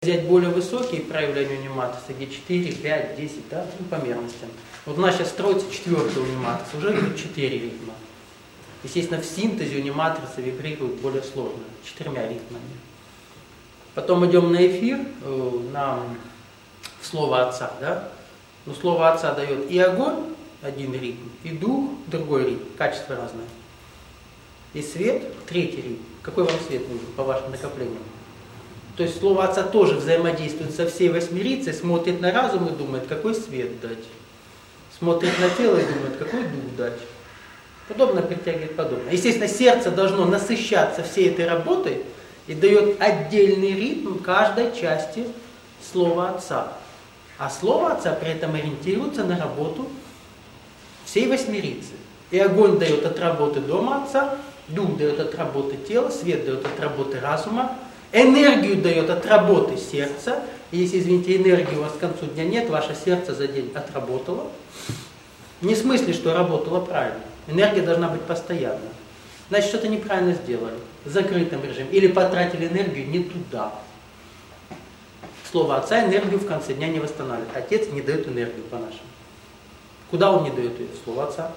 Взять более высокие проявления униматрисы, где 4, 5, 10, да, по мерностям. Вот у нас сейчас строится 4-я униматриса, уже идут 4 ритма. Естественно, в синтезе униматрица вибрирует более сложно, 4 ритмами. Потом идем на эфир, на слово Отца, да? Но слово Отца дает и огонь, один ритм, и дух, другой ритм, качество разное. И свет, 3-й ритм. Какой вам свет нужен по вашим накоплениям? То есть слово Отца тоже взаимодействует со всей восьмерицей, смотрит на разум и думает, какой свет дать. Смотрит на тело и думает, какой дух дать. Подобно притягивает подобное. Естественно, сердце должно насыщаться всей этой работой и дает отдельный ритм каждой части слова Отца. А слово Отца при этом ориентируется на работу всей восьмерицы. И огонь дает от работы дома Отца, дух дает от работы тела, свет дает от работы разума, энергию дает от работы сердца. И если, извините, энергии у вас к концу дня нет, ваше сердце за день отработало. Не в смысле, что работало правильно. Энергия должна быть постоянна. Значит, что-то неправильно сделали. В закрытом режиме. Или потратили энергию не туда. Слово Отца энергию в конце дня не восстанавливает. Отец не дает энергию по-нашему. Куда он не дает ее? Слово Отца.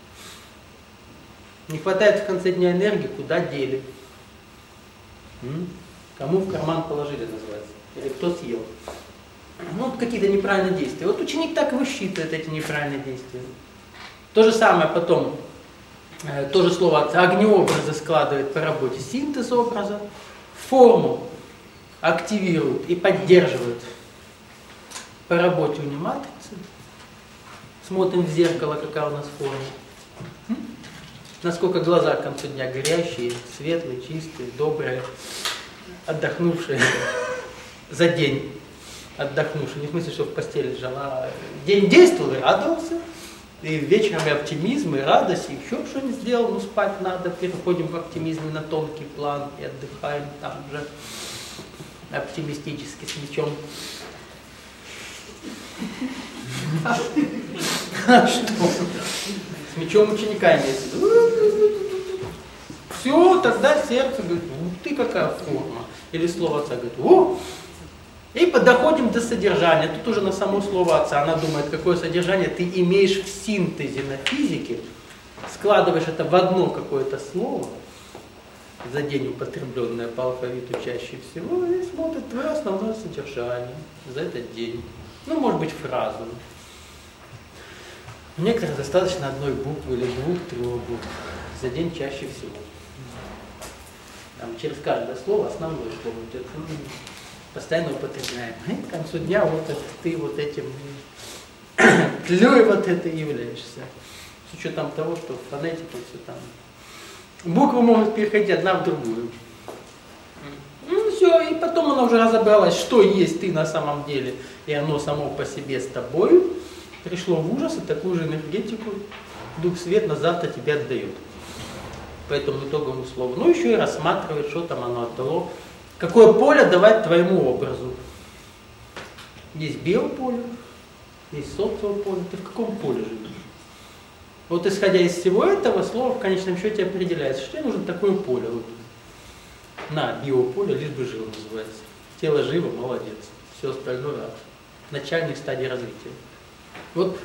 Не хватает в конце дня энергии, куда дели? Кому в карман положили, называется. Или кто съел. Ну, какие-то неправильные действия. Вот ученик так и высчитывает эти неправильные действия. То же самое потом, то же слово Отца, огнеобразы складывает по работе синтез образа, форму активирует и поддерживает по работе униматрицы. Смотрим в зеркало, какая у нас форма. Насколько глаза к концу дня горящие, светлые, чистые, добрые, отдохнувшие за день. Отдохнувшие, не в смысле, что в постели лежала. День действовал и радовался. И вечером и оптимизм, и радость, и еще что-нибудь сделал, ну спать надо. Переходим в оптимизм на тонкий план и отдыхаем там же оптимистически с мечом. А что? С мечом ученика имеется в виду. Все, тогда сердце говорит, ты какая форма. Или слово Отца говорит, о! И доходим до содержания. Тут уже на само слово Отца. Она думает, какое содержание ты имеешь в синтезе на физике. Складываешь это в одно какое-то слово, за день употребленное по алфавиту чаще всего, и смотрит твое основное содержание за этот день. Ну, может быть, фразу. У некоторых достаточно одной буквы или 2-3 букв. За день чаще всего. Там, через каждое слово основное слово идет. Постоянно употребляем. И к концу дня вот это, ты вот этим тлей вот это и являешься. С учетом того, что в фонетике все там. Буквы могут переходить одна в другую. Ну все, и потом она уже разобралась, что есть ты на самом деле, и оно само по себе с тобой. Пришло в ужас, и такую же энергетику Дух Свет на завтра тебе отдает. По этому итоговому слову. Ну еще и рассматривает, что там оно отдало. Какое поле давать твоему образу? Есть биополе, есть социополе. Ты в каком поле живешь? Вот исходя из всего этого, слово в конечном счете определяется, что тебе нужно такое поле. Вот. На биополе, лишь бы жил называется. Тело живо, молодец. Все остальное в начальной стадии развития. Вот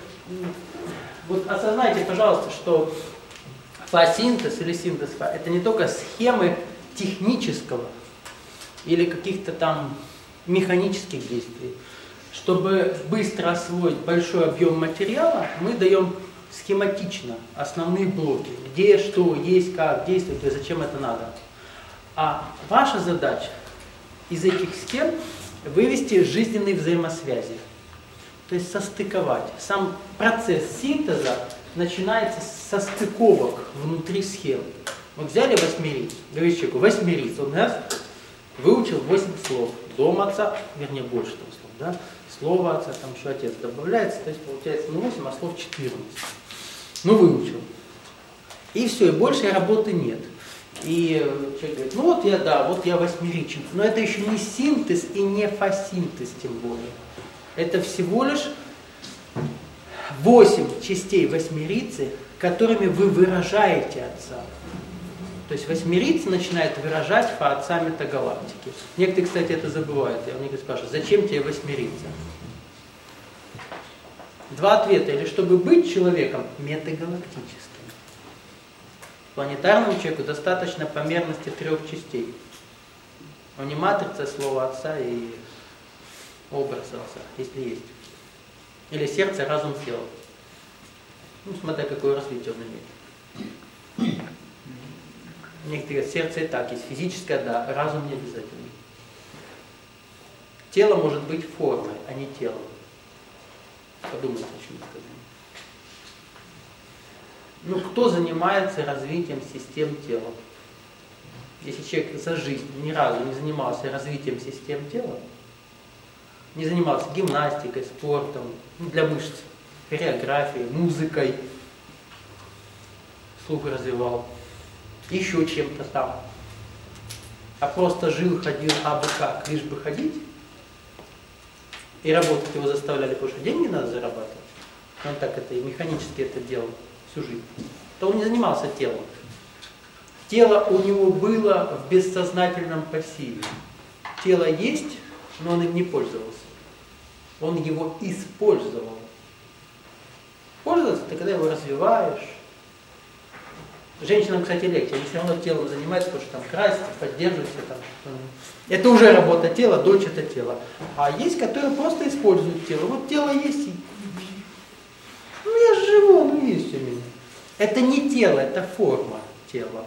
осознайте, пожалуйста, что фа-синтез или синтез фа это не только схемы технического или каких-то там механических действий. Чтобы быстро освоить большой объем материала, мы даем схематично основные блоки, где, что, есть, как действует и зачем это надо. А ваша задача из этих схем вывести жизненные взаимосвязи, то есть состыковать. Сам процесс синтеза начинается со стыковок внутри схем. Вот взяли восьмерицу, говорите человеку, восьмерицу, он раз выучил 8 слов. Дом Отца, вернее больше там слов, да? Слово Отца, там еще Отец добавляется, то есть получается не 8, а слов 14. Ну выучил. И все, и больше работы нет. И человек говорит, ну вот я восьмеричен. Но это еще не синтез и не фасинтез тем более. Это всего лишь 8 частей восьмерицы, которыми вы выражаете Отца. То есть восьмерица начинает выражать фаотца метагалактики. Некоторые, кстати, это забывают. Я у них спрашиваю, зачем тебе восьмерица? Два ответа. Или чтобы быть человеком метагалактическим. Планетарному человеку достаточно померности 3 частей. Но не матрица слова отца и образ отца, если есть. Или сердце, разум, тело. Ну, смотря какое развитие он имеет. Некоторые говорят, сердце и так есть, физическое, да, разум не обязательно. Тело может быть формой, а не телом. Подумайте, о чем я сказал. Ну, кто занимается развитием систем тела? Если человек за жизнь ни разу не занимался развитием систем тела, не занимался гимнастикой, спортом, для мышц, хореографией, музыкой, слух развивал, еще чем-то там, а просто жил, ходил абы как, лишь бы ходить, и работать его заставляли, потому что деньги надо зарабатывать, он так это и механически это делал всю жизнь, то он не занимался телом. Тело у него было в бессознательном пассиве. Тело есть, но он им не пользовался. Он его использовал. Пользоваться — это когда его развиваешь. Женщинам, кстати, легче, они все равно телом занимаются, потому что там красятся, поддерживаются. Там. Это уже работа тела, дочь это тело. А есть, которые просто используют тело. Вот тело есть, и... ну я живу, ну есть у меня. Это не тело, это форма тела.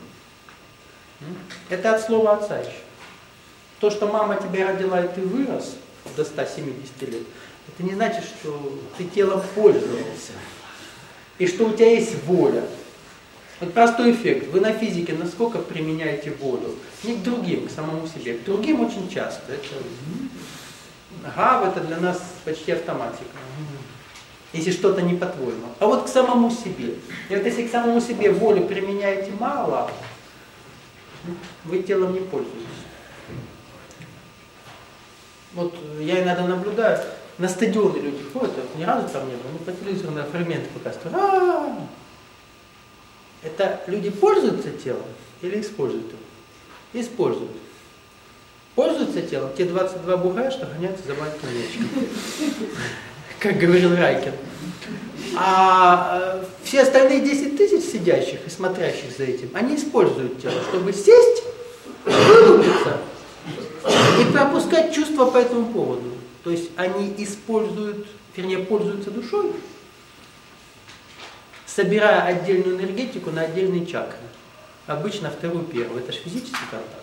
Это от слова отца еще. То, что мама тебя родила и ты вырос до 170 лет, это не значит, что ты телом пользовался. И что у тебя есть воля. Вот простой эффект. Вы на физике насколько применяете волю? Не к другим, к самому себе. К другим очень часто. Гав — это для нас почти автоматика. Если что-то не по-твоему. А вот к самому себе. И вот если к самому себе волю применяете мало, вы телом не пользуетесь. Вот я иногда наблюдаю, на стадионы люди ходят, ни разу там не было, но по телевизору на фрагменты показывают. Это люди пользуются телом или используют его? Используют. Пользуются телом те 22 бугая, что гоняются за маленьким мячиком. Как говорил Райкин. А все остальные 10 тысяч сидящих и смотрящих за этим, они используют тело, чтобы сесть, вылупиться и пропускать чувства по этому поводу. То есть они используют, вернее, пользуются душой, собирая отдельную энергетику на отдельные чакры. Обычно вторую, первую. Это же физический контакт.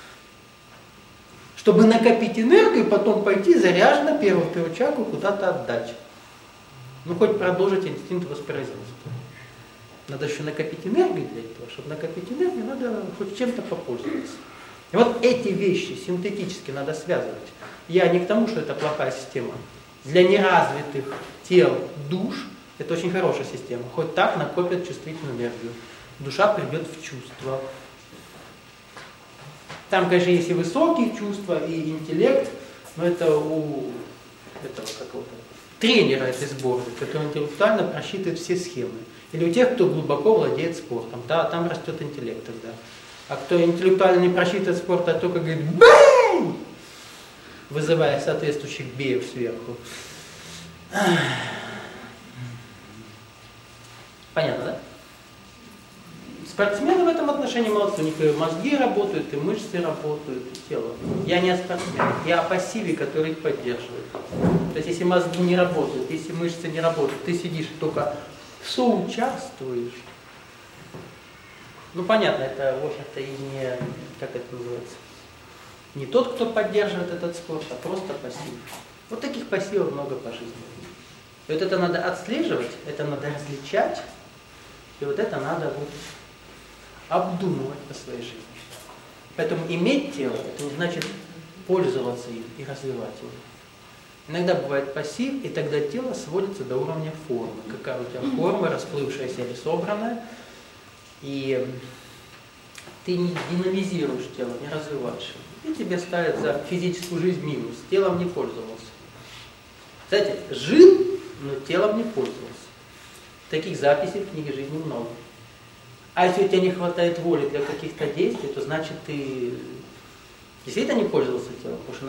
Чтобы накопить энергию, потом пойти заряженно первую чакру куда-то отдать. Ну, хоть продолжить инстинкт воспроизводства. Надо еще накопить энергию для этого. Чтобы накопить энергию, надо хоть чем-то попользоваться. И вот эти вещи синтетически надо связывать. Я не к тому, что это плохая система. Для неразвитых тел, душ, это очень хорошая система. Хоть так накопят чувствительную энергию. Душа придет в чувство. Там, конечно, есть и высокие чувства, и интеллект, но это у этого какого-то тренера этой сборной, который интеллектуально просчитывает все схемы. Или у тех, кто глубоко владеет спортом. Да, там растет интеллект тогда. А кто интеллектуально не просчитывает спорт, а только говорит «бэй!», вызывая соответствующих беев сверху. Понятно, да? Спортсмены в этом отношении молодцы. У них и мозги работают, и мышцы работают, и тело. Я не о спортсменах, я о пассиве, который их поддерживает. То есть, если мозги не работают, если мышцы не работают, ты сидишь и только соучаствуешь. Ну, понятно, это, в общем-то, и не, как это называется, не тот, кто поддерживает этот спорт, а просто пассив. Вот таких пассивов много по жизни. И вот это надо отслеживать, это надо различать, и вот это надо вот обдумывать по своей жизни. Поэтому иметь тело, это не значит пользоваться им и развивать его. Иногда бывает пассив, и тогда тело сводится до уровня формы. Какая у тебя форма, расплывшаяся или собранная, и ты не динамизируешь тело, не развиваешь его. И тебе ставят за физическую жизнь минус. Телом не пользовался. Кстати, жил, но телом не пользовался. Таких записей в книге жизни много. А если у тебя не хватает воли для каких-то действий, то значит ты действительно не пользовался телом, потому что